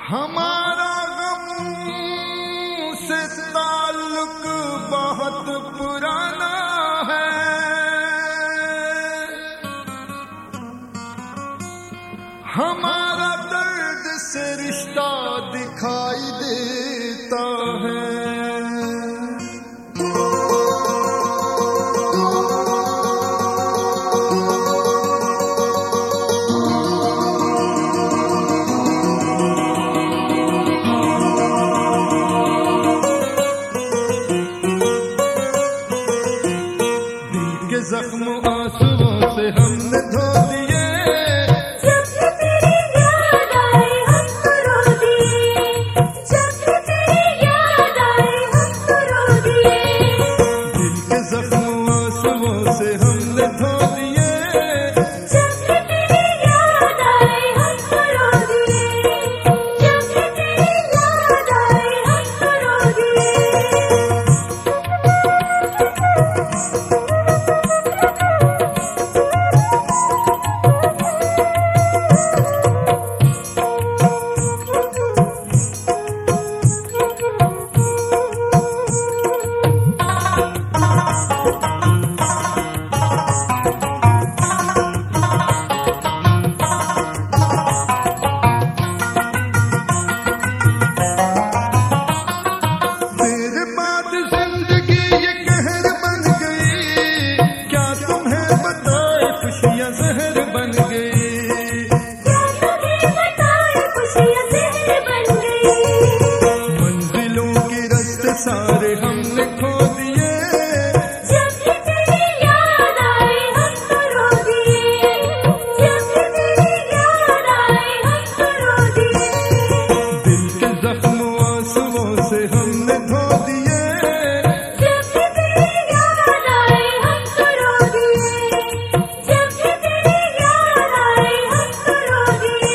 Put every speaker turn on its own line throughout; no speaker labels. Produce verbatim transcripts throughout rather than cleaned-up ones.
हमारा गम से ताल्लुक बहुत पुराना है, हमारा दर्द से रिश्ता दिखाई देता है। जख्म आंसुओं से हमने धो दिए,
जब तेरी याद आए हमको रो दिए, जब तेरी याद आए हमको रो दिए।
दिल के जख्म आंसुओं से हमने धो दिए,
जब तेरी याद आए हमको रो दिए, जब तेरी याद आए हमको रो दिए।
जहर बन गई,
क्या तुम्हें बताए खुशियाँ जहर बन गई।
मंजिलों के रास्ते सारे हमने खो दिए,
जब तेरी याद आए हमको रो दिए, जब तेरी याद आए हमको रो दिए।
दिल के जख्म आंसुओं से हमने धो दिए,
जब तेरी याद आए हमको रो दिए, जब तेरी याद आए हमको रो दिए।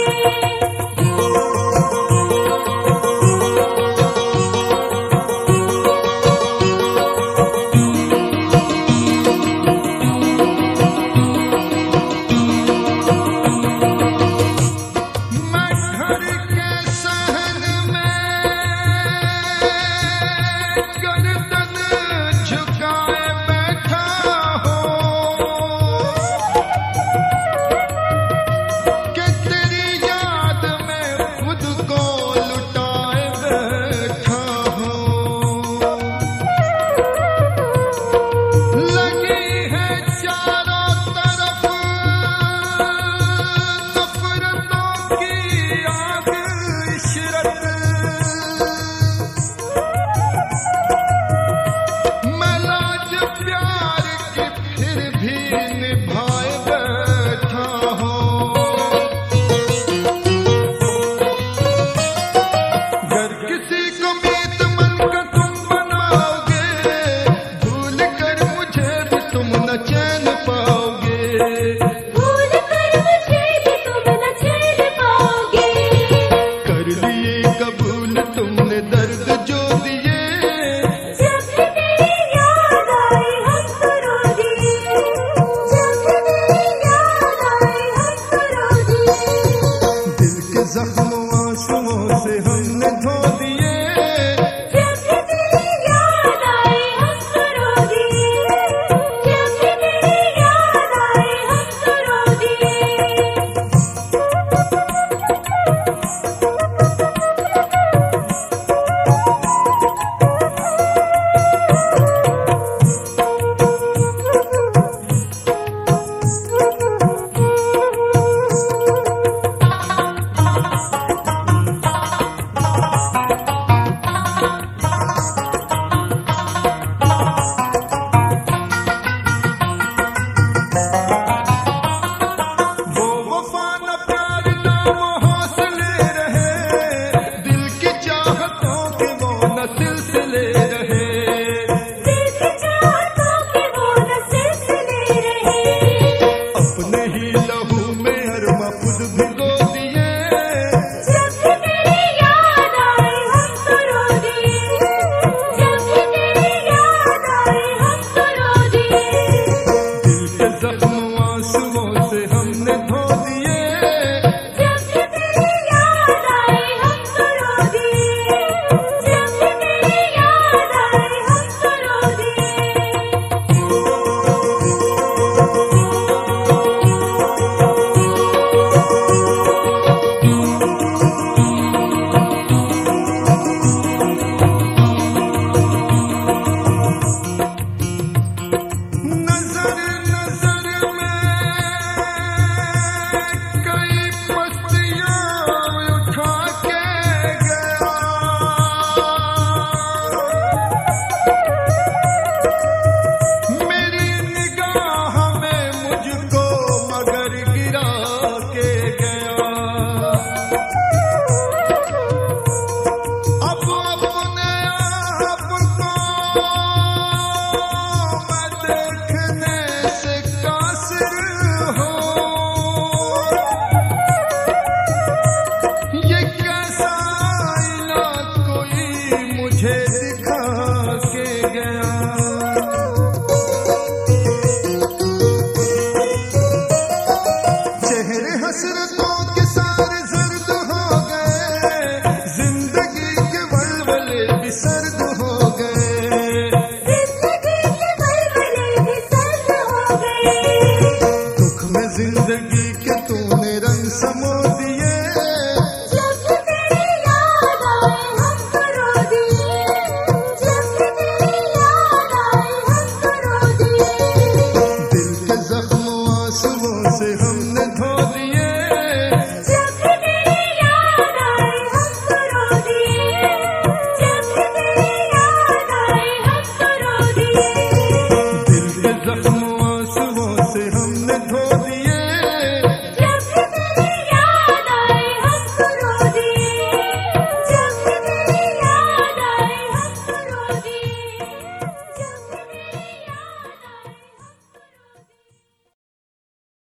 मैं घर के सहन में गर्दन झुकाए बैठा हूँ कि तेरी याद में खुद को लुटाए बैठा हूँ। लगी है चारों तरफ नफरतों की आग इशरत, मैं लाज प्यार की फिर भी निभाए बैठा हूँ। अगर किसी को मीत मन का तुम बनाओगे, भूल कर मुझे भी तुम न चैन पाओगे।
भूल कर मुझे भी तुम न चैन पाओगे।
कर लिए कबूल तुमने दर्द जो दिए,
जब तेरी याद आए हमको रो दिए, जब तेरी याद आए हमको रो दिए।
दिल के जख्म आंसुओं से हम